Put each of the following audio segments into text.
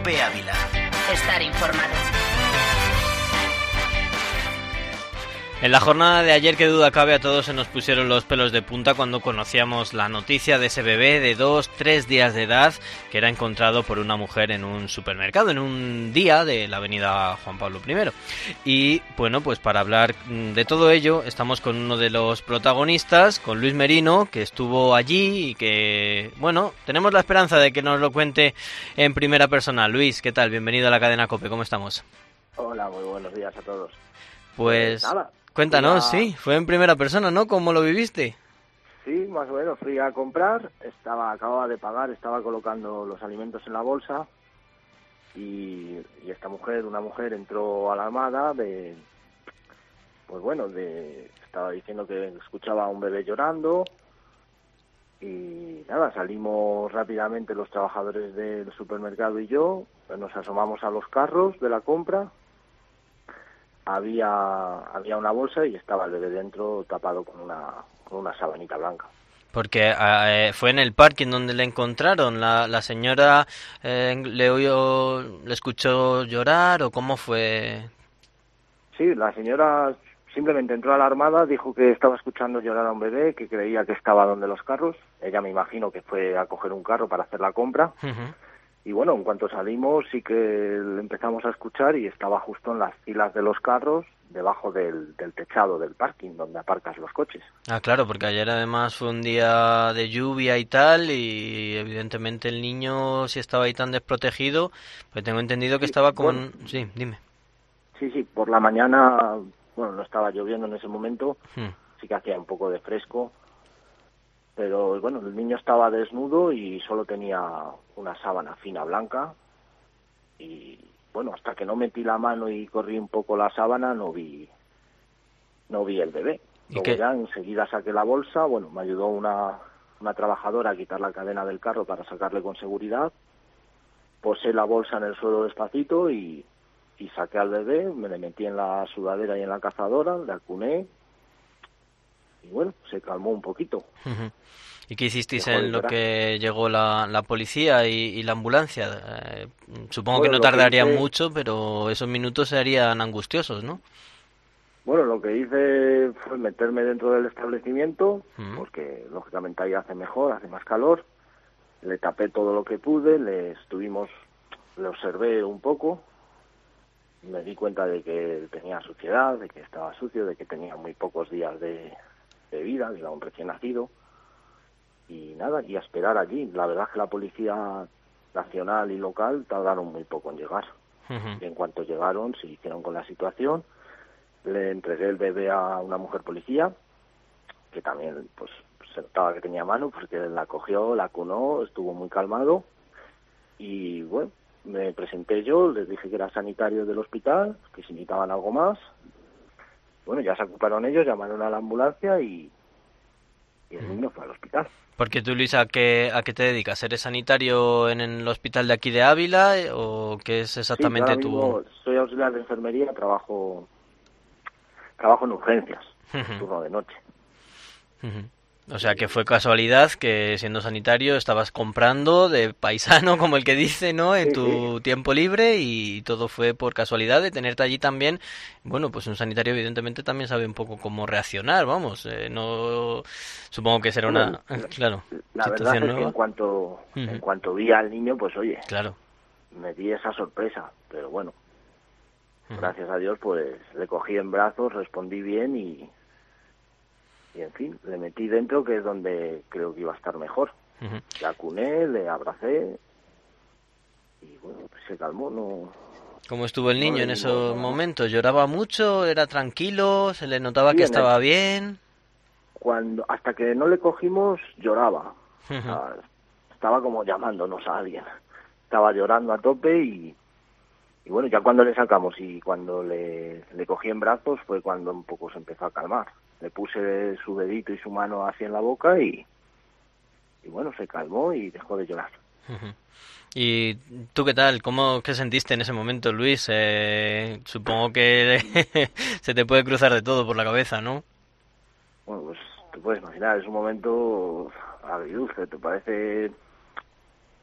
COPE Ávila. Estar informado. En la jornada de ayer, que duda cabe, a todos se nos pusieron los pelos de punta cuando conocíamos la noticia de ese bebé de 2-3 días de edad que era encontrado por una mujer en un supermercado, en un día de la avenida Juan Pablo I. Y bueno, pues para hablar de todo ello estamos con uno de los protagonistas, con Luis Merino, que estuvo allí y que, bueno, tenemos la esperanza de que nos lo cuente en primera persona. Luis, ¿qué tal? Bienvenido a la cadena COPE, ¿cómo estamos? Hola, muy buenos días a todos. Pues nada. Cuéntanos, sí, fue en primera persona, ¿no? ¿Cómo lo viviste? Sí, más o menos, fui a comprar, acababa de pagar, estaba colocando los alimentos en la bolsa y esta mujer, una mujer, entró alarmada estaba diciendo que escuchaba a un bebé llorando y nada, salimos rápidamente los trabajadores del supermercado y yo, nos asomamos a los carros de la compra. Había una bolsa y estaba el bebé dentro tapado con una sabanita blanca. Porque fue en el parking donde le encontraron. ¿La señora le escuchó llorar o cómo fue? Sí, la señora simplemente entró alarmada, dijo que estaba escuchando llorar a un bebé, que creía que estaba donde los carros. Ella, me imagino, que fue a coger un carro para hacer la compra. Uh-huh. Y bueno, en cuanto salimos sí que le empezamos a escuchar y estaba justo en las filas de los carros, debajo del techado del parking donde aparcas los coches. Ah, claro, porque ayer además fue un día de lluvia y tal, y evidentemente el niño, si estaba ahí tan desprotegido, pues tengo entendido que estaba como... Bueno, Sí, dime. Sí, por la mañana, bueno, no estaba lloviendo en ese momento, sí que hacía un poco de fresco, pero bueno, el niño estaba desnudo y solo tenía una sábana fina blanca y bueno, hasta que no metí la mano y corrí un poco la sábana no vi el bebé. Luego ya enseguida saqué la bolsa, bueno, me ayudó una trabajadora a quitar la cadena del carro para sacarle con seguridad, posé la bolsa en el suelo despacito y saqué al bebé, me le metí en la sudadera y en la cazadora, le acuné y bueno, se calmó un poquito. Uh-huh. ¿Y qué hicisteis en lo que llegó la policía y la ambulancia? Supongo que no tardaría mucho, pero esos minutos serían angustiosos, ¿no? Bueno, lo que hice fue meterme dentro del establecimiento, porque lógicamente ahí hace mejor, hace más calor. Le tapé todo lo que pude, le observé un poco. Me di cuenta de que tenía suciedad, de que estaba sucio, de que tenía muy pocos días de vida, era un recién nacido. Y nada, y a esperar allí. La verdad es que la policía nacional y local tardaron muy poco en llegar. Uh-huh. Y en cuanto llegaron, se hicieron con la situación. Le entregué el bebé a una mujer policía, que también pues se notaba que tenía mano, porque la cogió, la acunó, estuvo muy calmado. Y bueno, me presenté yo, les dije que era sanitario del hospital, que si necesitaban algo más. Bueno, ya se ocuparon ellos, llamaron a la ambulancia y el niño fue al hospital. Porque tú, Luis, ¿a qué te dedicas? ¿Eres sanitario en el hospital de aquí de Ávila o qué es exactamente sí, yo soy auxiliar de enfermería, trabajo en urgencias, turno de noche. Uh-huh. O sea, que fue casualidad que siendo sanitario estabas comprando de paisano, como el que dice, ¿no? En tu tiempo libre y todo fue por casualidad de tenerte allí también. Bueno, pues un sanitario evidentemente también sabe un poco cómo reaccionar, vamos. No supongo que será una... Claro. La verdad es que en cuanto vi al niño, pues oye, claro, me di esa sorpresa, pero bueno, gracias a Dios, pues le cogí en brazos, respondí bien y en fin, le metí dentro, que es donde creo que iba a estar mejor. Le acuné, le abracé y bueno, pues se calmó, no... ¿Cómo estuvo el niño en esos momentos? ¿Lloraba mucho? ¿Era tranquilo? ¿Se le notaba que estaba bien? Hasta que no le cogimos, lloraba. O sea, estaba como llamándonos a alguien. Estaba llorando a tope y bueno, ya cuando le sacamos y cuando le cogí en brazos fue cuando un poco se empezó a calmar. Le puse su dedito y su mano así en la boca y bueno, se calmó y dejó de llorar. Uh-huh. ¿Y tú qué tal? ¿Qué sentiste en ese momento, Luis? Supongo que se te puede cruzar de todo por la cabeza, ¿no? Bueno, pues te puedes imaginar, es un momento agridulce, te parece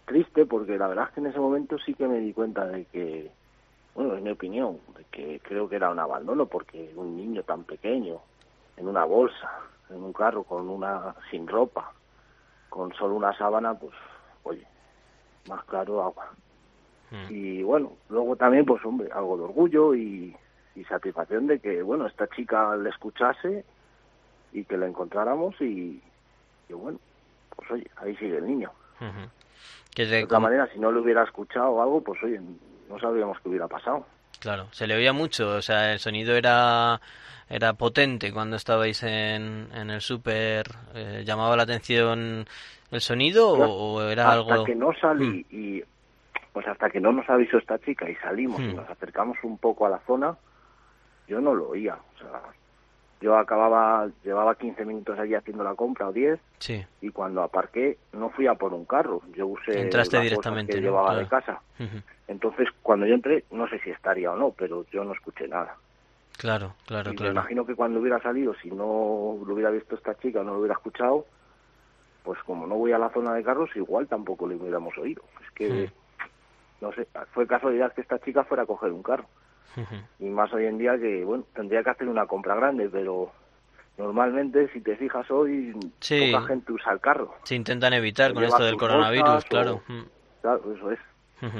triste, porque la verdad es que en ese momento sí que me di cuenta de que, bueno, es mi opinión, de que creo que era un abandono, porque un niño tan pequeño, en una bolsa, en un carro, sin ropa, con solo una sábana, pues, oye, más claro agua. Y bueno, luego también, pues hombre, algo de orgullo y satisfacción de que, bueno, esta chica le escuchase y que la encontráramos y bueno, pues oye, ahí sigue el niño. De otra manera, si no le hubiera escuchado algo, pues oye, no sabríamos qué hubiera pasado. Claro, se le oía mucho, o sea, el sonido era potente cuando estabais en el súper. ¿Llamaba la atención el sonido o era algo...? Hasta que no salí y pues hasta que no nos avisó esta chica y salimos y nos acercamos un poco a la zona, yo no lo oía. O sea, yo llevaba 15 minutos allí haciendo la compra o 10, sí. Y cuando aparqué no fui a por un carro, yo usé entraste las directamente, bolsas que ¿no? llevaba Claro. de casa. Entonces, cuando yo entré, no sé si estaría o no, pero yo no escuché nada. Claro. Me imagino que cuando hubiera salido, si no lo hubiera visto esta chica o no lo hubiera escuchado, pues como no voy a la zona de carros, igual tampoco le hubiéramos oído. Es que, no sé, fue casualidad que esta chica fuera a coger un carro. Y más hoy en día que, bueno, tendría que hacer una compra grande, pero normalmente, si te fijas hoy, poca gente usa el carro. Se intentan evitar con esto del coronavirus, claro. Claro, eso es.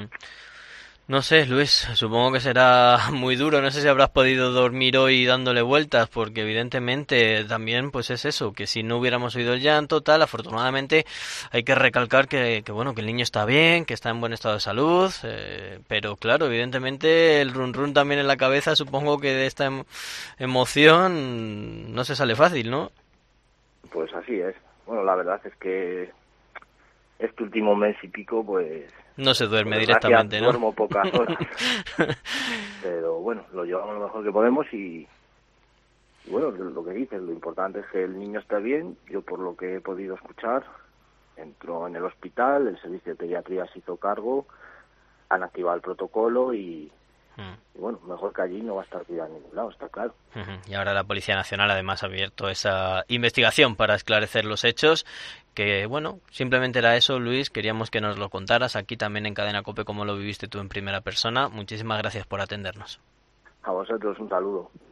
No sé, Luis, supongo que será muy duro. No sé si habrás podido dormir hoy dándole vueltas, porque evidentemente también pues es eso, que si no hubiéramos oído el llanto, tal, afortunadamente hay que recalcar que bueno, que el niño está bien, que está en buen estado de salud, pero claro, evidentemente el run run también en la cabeza, supongo que de esta emoción no se sale fácil, ¿no? Pues así es. Bueno, la verdad es que este último mes y pico, pues... No se duerme directamente, ¿no? Duermo pocas horas. Pero bueno, lo llevamos lo mejor que podemos y bueno, lo que dices, lo importante es que el niño esté bien. Yo, por lo que he podido escuchar, entró en el hospital, el servicio de pediatría se hizo cargo, han activado el protocolo y bueno, mejor que allí no va a estar tirado en ningún lado, está claro. Y ahora la Policía Nacional además ha abierto esa investigación para esclarecer los hechos, que bueno, simplemente era eso, Luis, queríamos que nos lo contaras aquí también en Cadena COPE, cómo lo viviste tú en primera persona. Muchísimas gracias por atendernos. A vosotros un saludo.